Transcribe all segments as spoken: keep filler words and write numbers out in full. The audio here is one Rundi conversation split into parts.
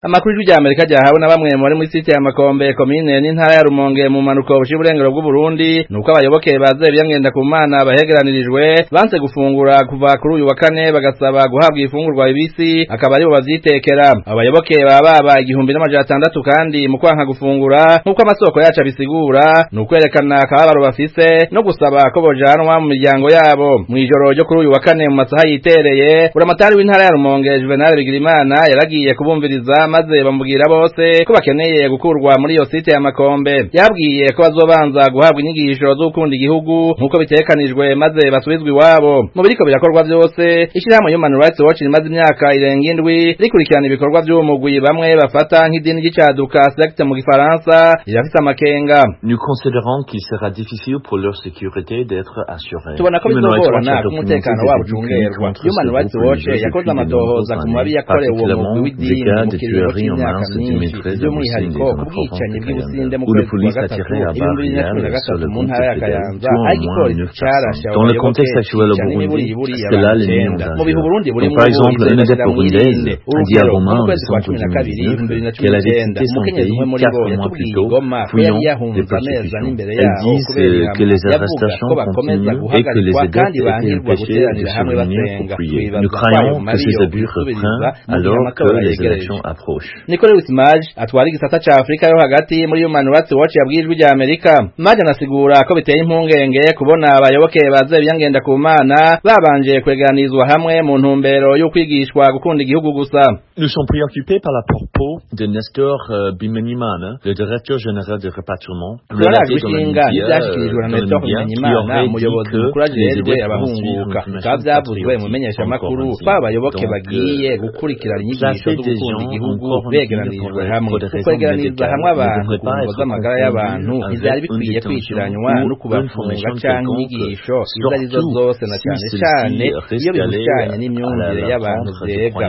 Amakuru y'Ijwi Amerika ryahawe na bamwe muri muri site ya Makombe komine n'intara ya Rumonge mu manuko bushiburengero bw'u Burundi nuko abayoboke baze byangenda ku mana bahegeranirijwe banse gufungura kuva kuri uyu wa kane bagasaba guhabwa ifungurwa ibisi akaba ari bo bazitekera. Abayoboke baba baba igihumbi n'amajana atandatu kandi mu kwanka gufungura nuko amasoko yacu bisigura nukwerekana akababaro bafise no gusaba ko bojanwa mu miryango yabo. Mu ijoro ryo kuri uyu wa kane mu masaha yitereye buramatari w'intara ya Rumonge Juvenal Bigirimana yaragiye kubumviriza maze bamubwira bose ko bakeneye gukurwa muri iyo site ya Makombe. Yabwiye ko bazobanza guhabwa inyigisho zo gukunda igihugu nkuko bitekanijwe maze basubizwe iwabo. Mu biriko birakorwa byose ishirahamwe Human Rights Watch rimaze imyaka irenga indwi rikurikirana ibikorwa by'umugwi bamwe bafata nk'idini ry'icaduka secte mu Gifaransa irafise amakenga. Nous considérons qu'il sera difficile pour leur sécurité d'être assurée. Tubona ko bizogorana kumutekano wabo ucungerwa. Human Rights Watch yakoze amatohoza ku mabi yakorewe uwo mugwi w'idini mu tueries en masse qui mettraient de Boussine des enfants africains, où le police a tiré à balles réelles sur le groupe fédéral, tuant au moins neuf personnes. Dans le contexte actuel au Burundi, c'est là l'ennemi en danger. Donc, par exemple, une adepte burundaise a dit à Romain en décembre deux mille dix-neuf qu'elle avait quitté son pays quatre mois plus tôt, fuyant des persécutions. Elles disent que les arrestations continuent et que les adeptes étaient empêchés de se réunir pour prier. Nous craignons que ces abus reprennent alors que les élections approchent. Nicolas Maj atwara igisata ca Afrika yo hagati muri Human Rights Watch yabwijwe rya Amerika. Maj anasigura ko biteye impungenge kubona abayoboke baze byangenda ku mana babanje kweganizwa hamwe mu ntumbero yo kwigishwa gukunda igihugu gusa. Nous sommes préoccupés par la propos de Nestor uh, Bimenimana, le directeur général de rapatriement, relaté dans le média, dans le média, qui aurait dit que les aider abahunguka kavyavuzwe mu menyesha makuru babayoboke bagiye gukurikirana inyigisho zo gukunda igihugu begeranijwe hamwe. Kwegeraniza hamwe abantu kuvuza amagara y'abantu ivyari bikwiye kwishiranywa no kubafunga canke inyigisho izarizo zose na cyane cyane iyo bijanye n'imyumvire y'abantu zega.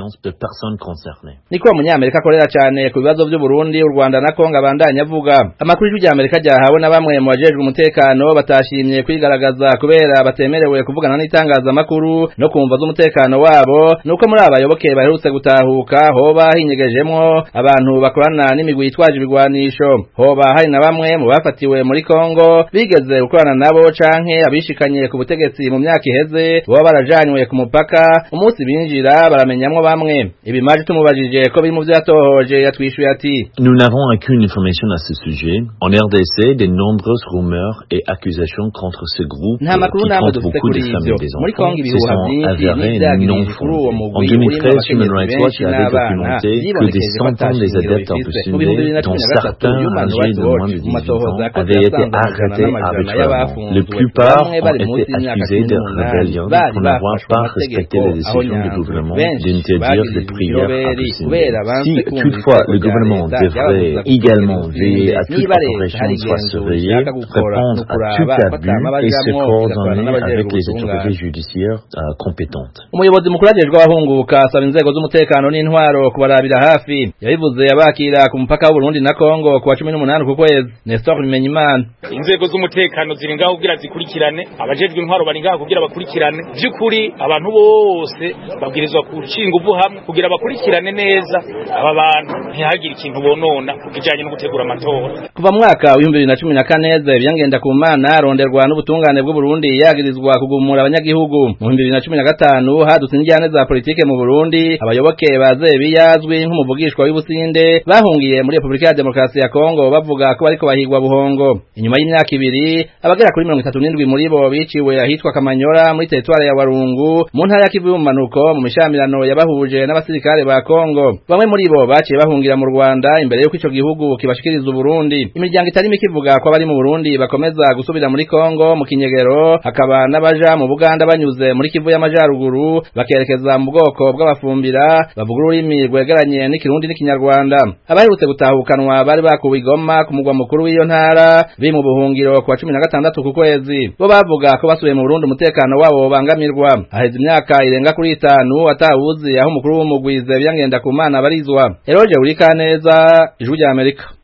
Niko umunyamerika akorera cyane ku bibazo by'u Burundi, u Rwanda na Kongo abandanya avuga. Amakuru y'Ijwi Amerika ryahawe na bamwe mu bajejwe umutekano batashimye kwigaragaza kubera batemerewe kuvugana n'itangazamakuru no kumva z'umutekano wabo nuko muri abayoboke baherutse gutahuka hoba hinyegejemwo abantu bakorana n'imigwi yitwaje ibigwanisho. Hoba hari na bamwe mu bafatiwe muri Kongo bigeze gukorana nabo canke abishikanye ku butegetsi mu myaka iheze bo barajanywe ku mupaka umunsi binjira baramenyamwo bamwe. Ibimaje tumubajije ko biri mu vyatohoje yatwishuye ati Nous n'avons aucune information à ce sujet. En R D C, de nombreuses rumeurs et accusations contre ce groupe qui compte beaucoup de femmes et des enfants se sont avérées non fondées. En deux mille treize, Human Rights Watch avait documenté que des centaines des adeptes en Poussine, dont certains âgés de moins de dix-huit ans, avaient été arrêtés arbitrairement. La plupart ont été accusés de rébellion pour n'avoir pas respecté les décisions du gouvernement d'interdire les prières à Poussine. Si toutefois le gouvernement devrait également veiller à toute opération soit surveillée, répondre à tout abus et se coordonner avec les autorités judiciaires euh, compétentes. Umuyobozi mukuru ajejwe abahunguka asaba inzego z'umutekano n'intwaro kubarabira hafi. Yabivuze abakira ku mupaka w'u Burundi na Kongo ku wa cumi n'umunani ku kwezi. Nestor Bimenyimana: inzego z'umutekano ziri ngaho kugira zikurikirane, abajejwe intwaro bari ngaho kugira bakurikirane. By'ukuri abantu bose babwirizwa gushinga uvu hamwe kugira bakurikirane neza aba bantu ntihagire ikintu bonona kijanye no gutegura amatora. Kuva mu mwaka wa bibiri na cumi na kane byangenda ku mana ronderwa n'ubutungane bw'u Burundi yagirizwa kugumura abanyagihugu. Mu bibiri na cumi na gatanu hadutse injyane za politike mu Burundi, abayoboke baze biyazwi nk'umuvugishwa w'Ibusinde bahungiye muri Republika ya Demokarasi ya Kongo bavuga ko bariko bahigwa buhongo. Inyuma y'imyaka ibiri abagera kuri mirongo itatu n'indwi muri bo biciwe ahitwa Kamanyora muri teritwari ya Warungu mu ntara ya Kivu y'ubumanuko mu mishamirano yabahuje n'abasirikare ba Kongo. Bamwe muri bo baciye bahungira mu Rwanda imbere yuko ico gihugu kibashikiriza u Burundi. Imiryango itari mike ivuga ko abari mu Burundi bakomeza gusubira muri Kongo mu kinyegero, hakaba n'abaja mu Buganda banyuze muri Kivu y'Amajaruguru bakerekeza mu bwoko bw'abafumbira bavuga ururimi rwegeranye n'ikirundi n'ikinyarwanda. Abaherutse gutahukanwa bari bakuwe Igoma ku mugwa mukuru w'iyo ntara bi mu buhungiro ku wa cumi na gatandatu ku kwezi. Bo bavuga ko basubiye mu Burundi umutekano wabo bangamirwa. Aheze imyaka irenga kuri itanu atawuzi aho umukuru w'umugwize byangenda ku mana barizwa. Eroje Urikaneza, Ijwi rya Amerika.